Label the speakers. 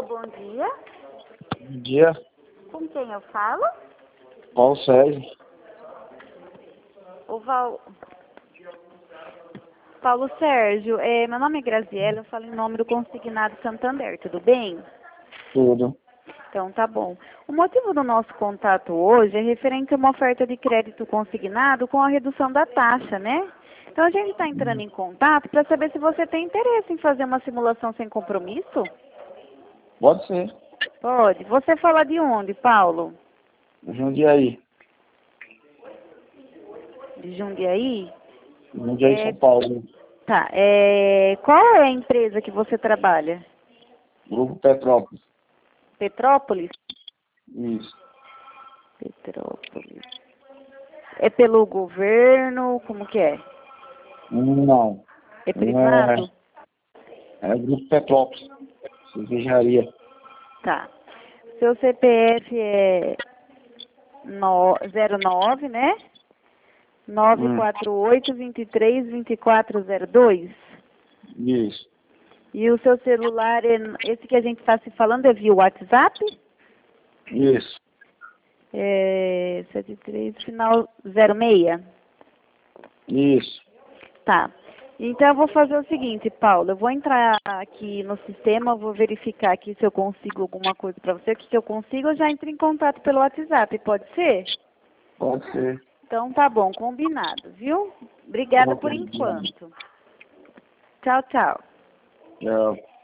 Speaker 1: bom dia.
Speaker 2: Bom dia,
Speaker 1: Com quem eu falo?
Speaker 2: Paulo Sérgio.
Speaker 1: Paulo Sérgio, meu nome é Graziela, eu falo em nome do Consignado Santander, tudo bem?
Speaker 2: Tudo.
Speaker 1: Então, tá bom. O motivo do nosso contato hoje é referente a uma oferta de crédito consignado com a redução da taxa, né? Então, a gente está entrando em contato para saber se você tem interesse em fazer uma simulação sem compromisso?
Speaker 2: Pode ser.
Speaker 1: Pode. Você fala de onde, Paulo?
Speaker 2: Jundiaí.
Speaker 1: De Jundiaí?
Speaker 2: Jundiaí, São Paulo.
Speaker 1: Tá. Qual é a empresa que você trabalha?
Speaker 2: Grupo Petrópolis.
Speaker 1: Petrópolis?
Speaker 2: Isso.
Speaker 1: Petrópolis. É pelo governo? Como que é?
Speaker 2: Não.
Speaker 1: É privado?
Speaker 2: É Grupo Petrópolis. Cervejaria.
Speaker 1: Tá. Seu CPF é 09, né? 948-23-2402.
Speaker 2: Isso.
Speaker 1: E o seu celular, esse que a gente está se falando, é via WhatsApp?
Speaker 2: Isso.
Speaker 1: 73, final 06.
Speaker 2: Isso.
Speaker 1: Tá. Então, eu vou fazer o seguinte, Paulo. Eu vou entrar aqui no sistema, vou verificar aqui se eu consigo alguma coisa para você. O que eu consigo, eu já entro em contato pelo WhatsApp, pode ser?
Speaker 2: Pode ser.
Speaker 1: Então, tá bom, combinado, viu? Obrigada por
Speaker 2: Ok.
Speaker 1: enquanto. Tchau, tchau.
Speaker 2: Tchau.